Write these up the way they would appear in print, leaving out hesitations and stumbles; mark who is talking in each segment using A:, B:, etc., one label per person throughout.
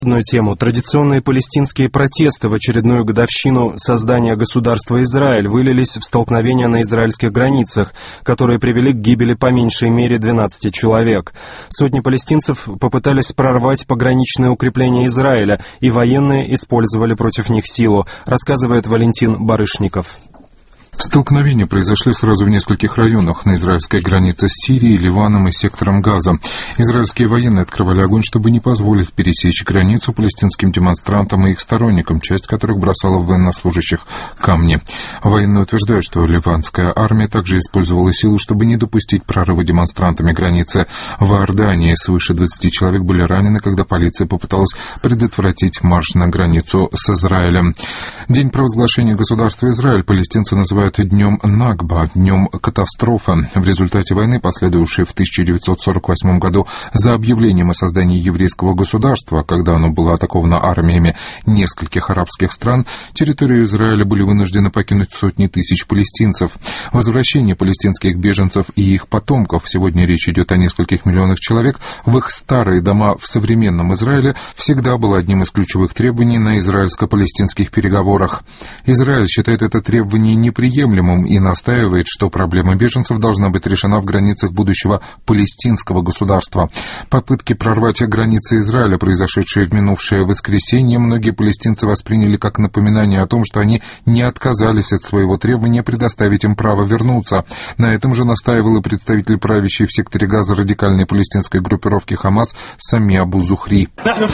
A: Одну тему. Традиционные палестинские протесты в очередную годовщину создания государства Израиль вылились в столкновения на израильских границах, которые привели к гибели по меньшей мере 12 человек. Сотни палестинцев попытались прорвать пограничные укрепления Израиля, и военные использовали против них силу, рассказывает Валентин Барышников.
B: Столкновения произошли сразу в нескольких районах на израильской границе с Сирией, Ливаном и сектором Газа. Израильские военные открывали огонь, чтобы не позволить пересечь границу палестинским демонстрантам и их сторонникам, часть которых бросала в военнослужащих камни. Военные утверждают, что ливанская армия также использовала силу, чтобы не допустить прорыва демонстрантами границы. В Иордании свыше 20 человек были ранены, когда полиция попыталась предотвратить марш на границу с Израилем. День провозглашения государства Израиль палестинцы называют днем Нагба, днем катастрофы. В результате войны, последовавшей в 1948 году за объявлением о создании еврейского государства, когда оно было атаковано армиями нескольких арабских стран, территорию Израиля были вынуждены покинуть сотни тысяч палестинцев. Возвращение палестинских беженцев и их потомков, сегодня речь идет о нескольких миллионах человек, в их старые дома в современном Израиле всегда было одним из ключевых требований на израильско-палестинских переговорах. Израиль считает это требование неприемлемым и настаивает, что проблема беженцев должна быть решена в границах будущего палестинского государства. Попытки прорвать границы Израиля, произошедшие в минувшее воскресенье, многие палестинцы восприняли как напоминание о том, что они не отказались от своего требования предоставить им право вернуться. На этом же настаивал и представитель правящей в секторе Газа радикальной палестинской группировки «Хамас» Сами Абу Зухри.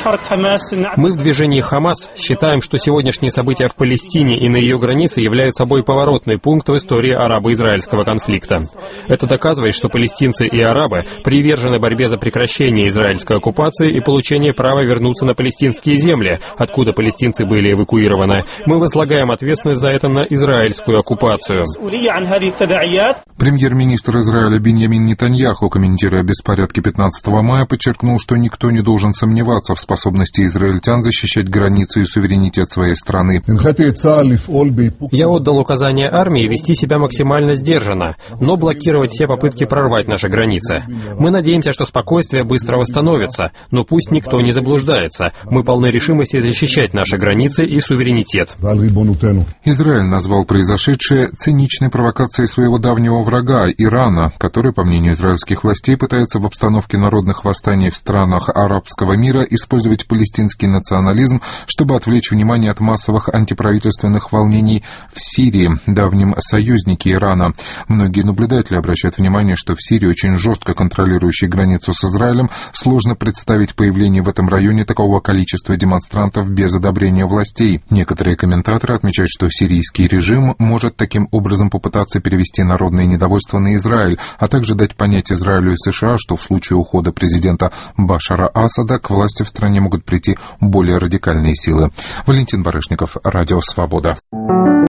C: Мы в движении «Хамас» считаем, что сегодняшние события в Палестине и на ее границе являются собой поворотный пункт в истории арабо-израильского конфликта. Это доказывает, что палестинцы и арабы привержены борьбе за прекращение израильской оккупации и получение права вернуться на палестинские земли, откуда палестинцы были эвакуированы. Мы возлагаем ответственность за это на израильскую оккупацию.
B: Премьер-министр Израиля Биньямин Нетаньяху, комментируя беспорядки 15 мая, подчеркнул, что никто не должен сомневаться в способности израильтян защищать границы и суверенитет своей страны.
C: Я отдал указание армии вести себя максимально сдержанно, но блокировать все попытки прорвать наши границы. Мы надеемся, что спокойствие быстро восстановится, но пусть никто не заблуждается. Мы полны решимости защищать наши границы и суверенитет.
B: Израиль назвал произошедшее циничной провокацией своего давнего врага Ирана, который, по мнению израильских властей, пытается в обстановке народных восстаний в странах арабского мира использовать палестинский национализм, чтобы отвлечь внимание от массовых антиправительственных волнений в Сирии, давнем союзнике Ирана. Многие наблюдатели обращают внимание, что в Сирии, очень жестко контролирующей границу с Израилем, сложно представить появление в этом районе такого количества демонстрантов без одобрения властей. Некоторые комментаторы отмечают, что сирийский режим может таким образом попытаться перевести народное недовольство на Израиль, а также дать понять Израилю и США, что в случае ухода президента Башара Асада к власти в стране могут прийти более радикальные силы. Валентин Барышников, Радио Свобода.